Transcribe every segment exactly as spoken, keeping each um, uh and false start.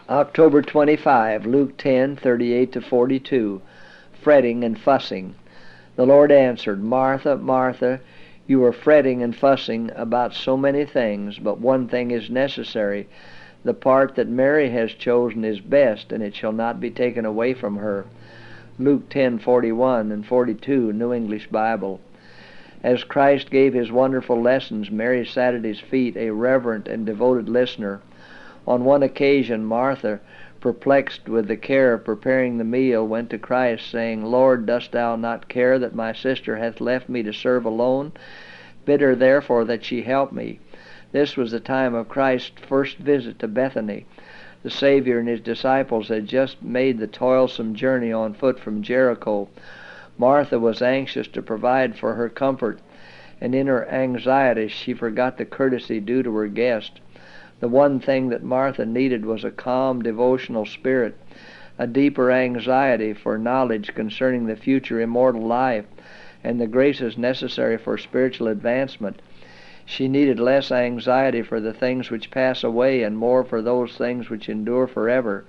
October twenty-fifth, Luke ten, thirty-eight to forty-two, fretting and fussing. The Lord answered, Martha, Martha, you are fretting and fussing about so many things, but one thing is necessary. The part that Mary has chosen is best, and it shall not be taken away from her. Luke ten, forty-one and forty-two, New English Bible. As Christ gave his wonderful lessons, Mary sat at his feet, a reverent and devoted listener. On one occasion, Martha, perplexed with the care of preparing the meal, went to Christ, saying, Lord, dost thou not care that my sister hath left me to serve alone? Bid her therefore that she help me. This was the time of Christ's first visit to Bethany. The Savior and his disciples had just made the toilsome journey on foot from Jericho. Martha was anxious to provide for her comfort, and in her anxiety she forgot the courtesy due to her guest. The one thing that Martha needed was a calm, devotional spirit, a deeper anxiety for knowledge concerning the future immortal life, and the graces necessary for spiritual advancement. She needed less anxiety for the things which pass away and more for those things which endure forever.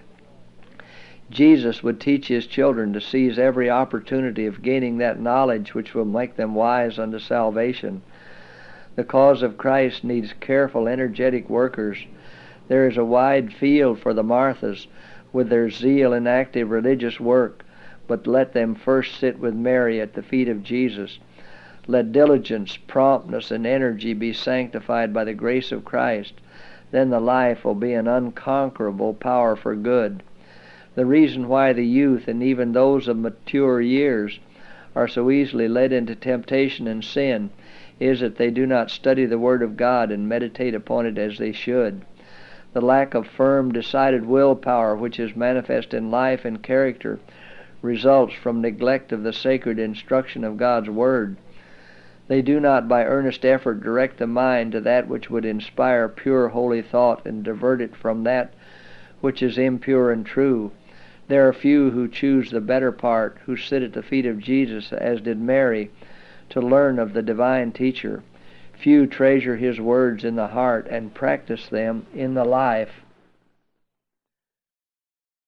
Jesus would teach his children to seize every opportunity of gaining that knowledge which will make them wise unto salvation. The cause of Christ needs careful, energetic workers. There is a wide field for the Marthas, with their zeal in active religious work, but let them first sit with Mary at the feet of Jesus. Let diligence, promptness, and energy be sanctified by the grace of Christ. Then the life will be an unconquerable power for good. The reason why the youth, and even those of mature years, are so easily led into temptation and sin is that they do not study the Word of God and meditate upon it as they should. The lack of firm, decided willpower, which is manifest in life and character, results from neglect of the sacred instruction of God's Word. They do not by earnest effort direct the mind to that which would inspire pure, holy thought and divert it from that which is impure and true. There are few who choose the better part, who sit at the feet of Jesus, as did Mary, to learn of the divine teacher. Few treasure his words in the heart and practice them in the life.